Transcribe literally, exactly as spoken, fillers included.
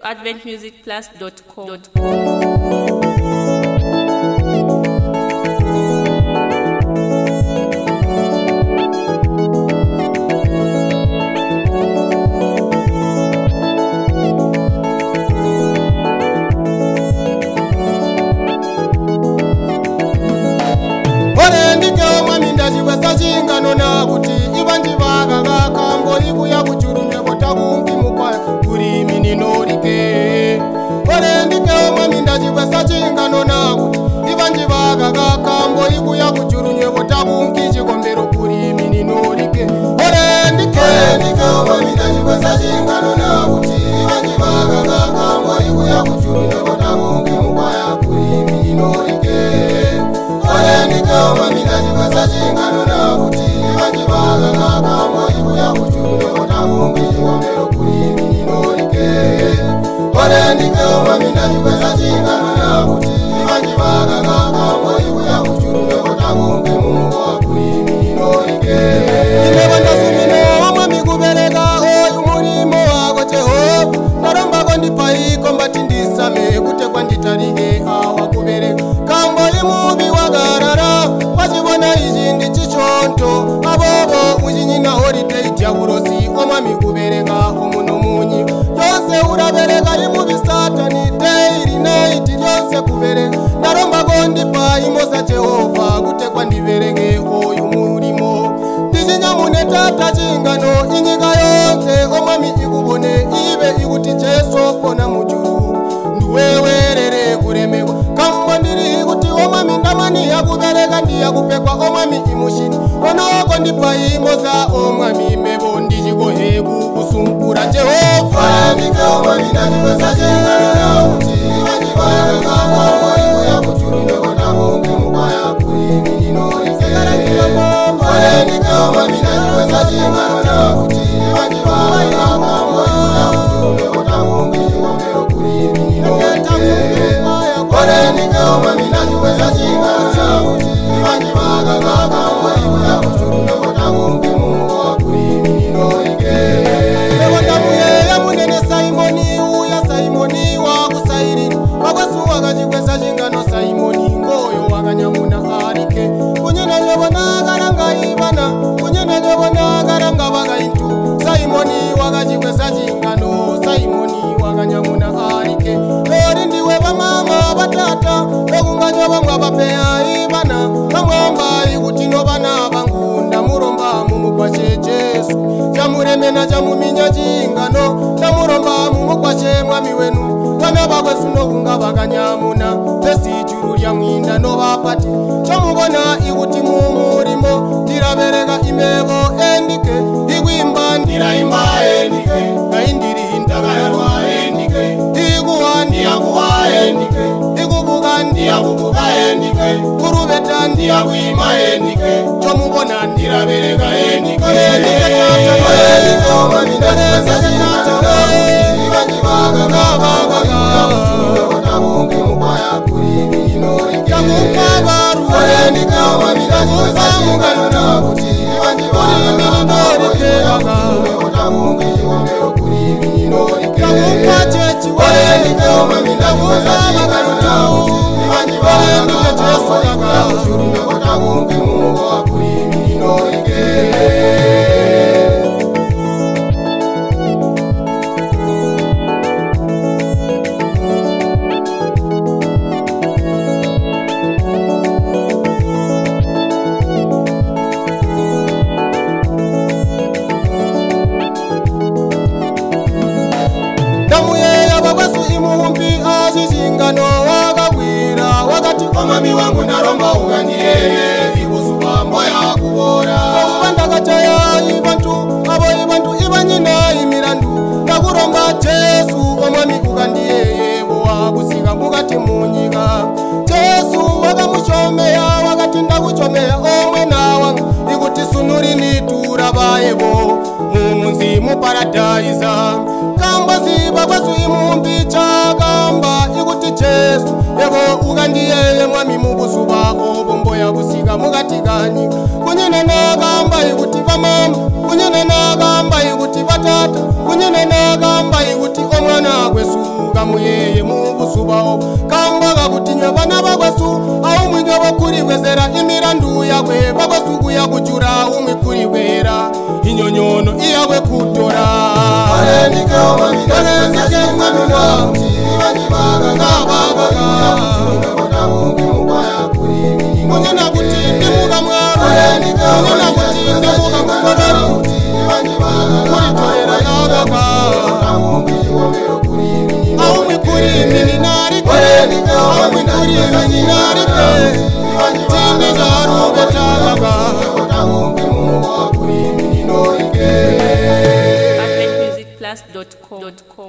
advent music plus dot com. Ngano na kuti ibanji baga gakambo ikuya kuchurumye botakumbi mukwa kuri minorike ore ndike omami ndachibasa chingano na kuti ibanji baga gakambo ikuya kuchurumye botakumbi chikombero kuri minorike ore ndike ndike omami ndachibasa chingano na kuti ibanji baga gakambo ikuya kuchurumye botakumbi mukwa kuri minorike ore ndike omami ndachibasa chingano na kuti Ibanjibaga gakambo ikuya kuchurumye botakumbi chikombero kuri minorike ore ndike omami ndachibasa chingano na kuti Ibanjibaga gakambo ikuya kuchurumye botakumbi mukwa kuri minorike ine bandasumino omami kubereka oyu murimo wako Jehova naromba ndipaiko mbatindisame kutekwa nditarike awa kubereka kambo imubi wagarara wachibona ichi ndichichonto abobo uchinyina holiday jaburosi omami kubereka omuno munyi yose urabereka imubi satani daily night yose kubereka naromba kondipa imosa Jehova kutekwa ndibereke oyu murimo ndichinyamune tata chingano inyika yonse omami ikubone ibe ikuti Jesu kona mujuru nduwewerere kuremekwa kambo ndiri kuti omami ndamani yakubereka ndiyakupekwa omami imushini ona wako ndipa imosa omami mebo ndichikoheku kusumpura Jehova ndike omami ndachibasa chingano na kuti Ibanjibaga gakambo ikuya kuchurumye botakumbi mukwa kuri minorike ore ndike omami ndachibasa chingano na kuti Ibanjibaga gakambo ikuya kuchurumye botakumbi chikombero kuri minorike ore ndike omami ndachibasa chingano na kuti Ibanjibaga gakambo ikuya kuchurumye botakumbi mukwa kuri minorike ewandamuye yamunene Simoni uya Simoni wakusairira wakwesuwa kachikwesa chingano Simoni ngoyo wakanyamuna arike kunyena nyobona karanga ibana kunyena nyobona karanga vakaintu Simoni wakachikwesa chingano Simoni wakanyamuna arike lori ndiwe vamama vatata lokunganyoba mwapapeya ibana vamwamba ikuti novana vangu ndamuromba mumukwashe Jesu chamuremena chamuminya chingano ndamuromba mumukwashe mwami wenu vana vakwesu nokunga vakanyamuna vesijuru lya mwinda novapati chamubona ikuti mumurimo ndirabereka imevo endike ikwimba ndiraimba endike ngaindiri ndakayarwa endike ikuwa ndiyakuwa endike ikubuka ndiyakubuka endike kurubeta ndiyakuima endike chamubona ndirabereka endike endike omami ndachibasa chingano Ibanjibaga gakambo ikuya kuchurumye botakumbi mukwa kuri minorike ore ndike omami ndachibasa chingano na kuti Ibanjibaga gakambo ikuya kuchurumye botakumbi chikombero kuri minorike ore ndike omami ndachibasa chingano na kuti Ibanjibaga gakambo ikuya kuchurumye botakumbi mukwa kuri minorike. Omami wangu naromba ugandiyeye ikuzuba mboya kubora okubandakachaya ibantu abo ibantu ibanyina imirandu nakuromba Jesu omami ugandiyeye bowakusiga mukati munyika Jesu wakamushomeya wakati ndakuchomeya omwena wangu ikuti sunuri nitura bayebo mumunzi muparadaiza kamba ziba kwasu imumbi chakamba ikuti Jesu yebo ugandiyeye mwami mubuzuba obomboya kusiga mukati kanyi kunyene nakamba ikuti vamama kunyene nakamba ikuti vatata kunyene nakamba ikuti omwana mutanga muyeye mubusubaho kambaga gutinywe bana bagwasu aho mwinyo bakuri wezera imirandu yawe bagwasu yagucura umwe kuri wera inyonyono iyawe kutora arenike omamina arenike mwana ibani baga baga botabumbi mukwaya kuri munyana gutinde muga mwaro arenike munyana gutinde muga mwaro ibani baga kuri torera yaga botabumbi womero kuri aho mwe kuri mini narike arenike omamina kuri mini narike ibani baga jaru betaga botabumbi muga kuri mini norike advent music plus dot com